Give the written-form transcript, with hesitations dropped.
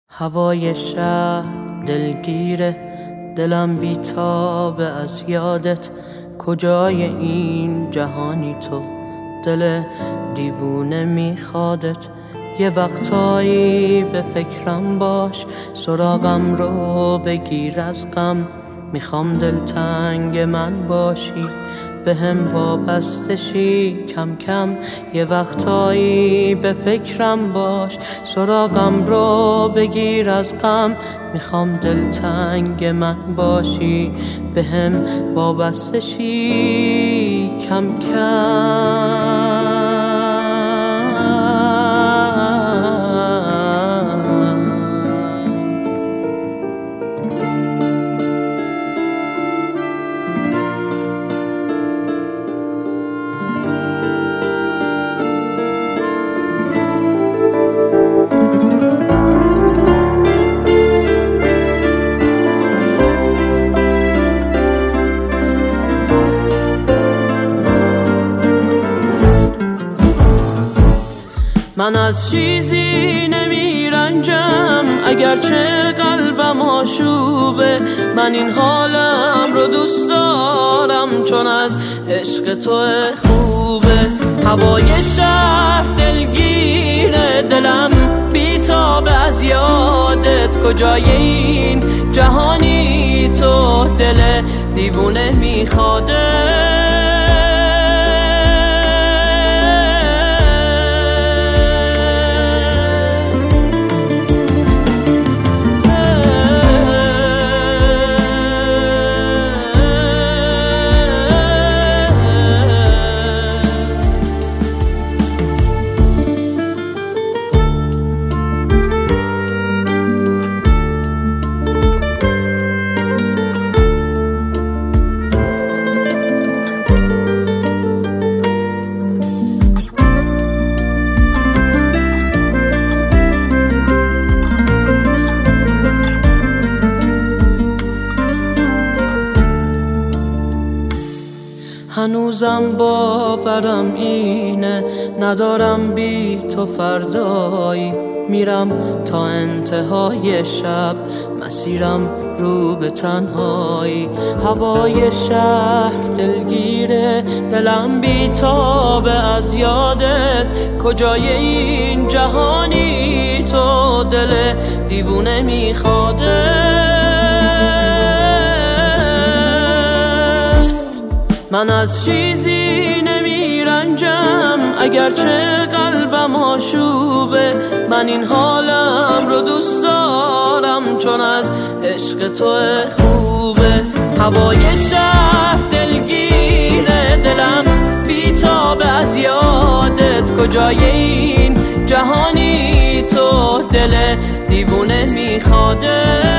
هوای شهر دلگیره، دلم بیتابه از یادت. کجای این جهانی تو، دل دیوونه میخوادت. یه وقتایی به فکرم باش، سراغم رو بگیر از غم. میخوام دلتنگ من باشی، به هم وابسته شی کم کم. یه وقتایی به فکرم باش، سراغم رو بگیر از غم. میخوام دلتنگ من باشی، به هم وابسته شی کم کم. من از چیزی نمیرنجم، اگرچه قلبم آشوبه. من این حالم رو دوست دارم، چون از عشق تو خوبه. هوای شهر دلگیره، دلم بیتابه از یادت. کجای این جهانی تو، دل دیوونه میخواده. هنوزم باورم اینه، ندارم بی تو فردایی. میرم تا انتهای شب، مسیرم رو به تنهایی. هوای شهر دلگیره، دلم بیتابه از یادت. کجای این جهانی تو، دل دیوونه میخواده. من از چیزی نمیرنجم، اگرچه قلبم آشوبه. من این حالم رو دوست دارم، چون از عشق تو خوبه. هوای شهر دلگیره، دلم بیتابه از یادت. کجای این جهانی تو، دل دیوونه میخواده.